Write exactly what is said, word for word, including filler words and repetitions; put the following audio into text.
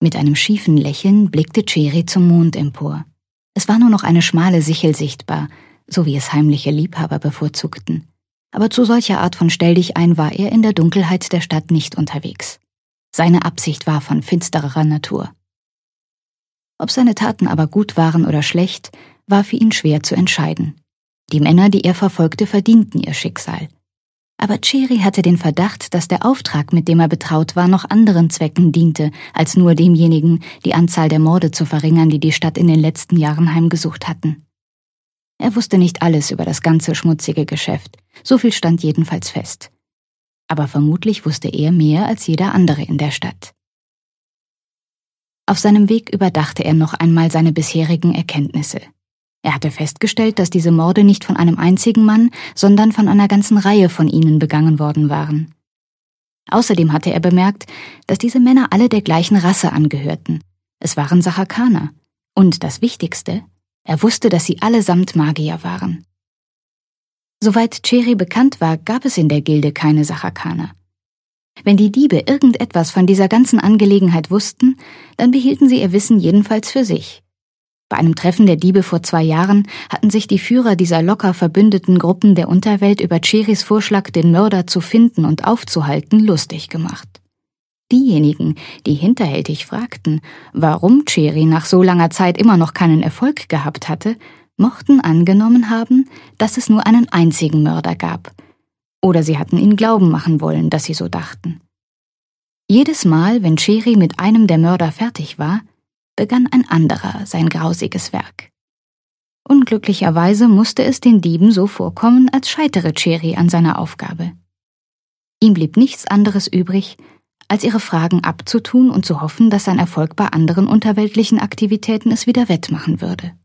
Mit einem schiefen Lächeln blickte Ceri zum Mond empor. Es war nur noch eine schmale Sichel sichtbar, so wie es heimliche Liebhaber bevorzugten. Aber zu solcher Art von Stelldichein war er in der Dunkelheit der Stadt nicht unterwegs. Seine Absicht war von finstererer Natur. Ob seine Taten aber gut waren oder schlecht, war für ihn schwer zu entscheiden. Die Männer, die er verfolgte, verdienten ihr Schicksal. Aber Ceri hatte den Verdacht, dass der Auftrag, mit dem er betraut war, noch anderen Zwecken diente, als nur demjenigen, die Anzahl der Morde zu verringern, die die Stadt in den letzten Jahren heimgesucht hatten. Er wusste nicht alles über das ganze schmutzige Geschäft, so viel stand jedenfalls fest. Aber vermutlich wusste er mehr als jeder andere in der Stadt. Auf seinem Weg überdachte er noch einmal seine bisherigen Erkenntnisse. Er hatte festgestellt, dass diese Morde nicht von einem einzigen Mann, sondern von einer ganzen Reihe von ihnen begangen worden waren. Außerdem hatte er bemerkt, dass diese Männer alle der gleichen Rasse angehörten. Es waren Sachakaner. Und das Wichtigste, er wusste, dass sie allesamt Magier waren. Soweit Ceri bekannt war, gab es in der Gilde keine Sachakaner. Wenn die Diebe irgendetwas von dieser ganzen Angelegenheit wussten, dann behielten sie ihr Wissen jedenfalls für sich. Bei einem Treffen der Diebe vor zwei Jahren hatten sich die Führer dieser locker verbündeten Gruppen der Unterwelt über Ceris Vorschlag, den Mörder zu finden und aufzuhalten, lustig gemacht. Diejenigen, die hinterhältig fragten, warum Ceri nach so langer Zeit immer noch keinen Erfolg gehabt hatte, mochten angenommen haben, dass es nur einen einzigen Mörder gab. Oder sie hatten ihn glauben machen wollen, dass sie so dachten. Jedes Mal, wenn Ceri mit einem der Mörder fertig war, begann ein anderer sein grausiges Werk. Unglücklicherweise musste es den Dieben so vorkommen, als scheitere Ceri an seiner Aufgabe. Ihm blieb nichts anderes übrig, als ihre Fragen abzutun und zu hoffen, dass sein Erfolg bei anderen unterweltlichen Aktivitäten es wieder wettmachen würde.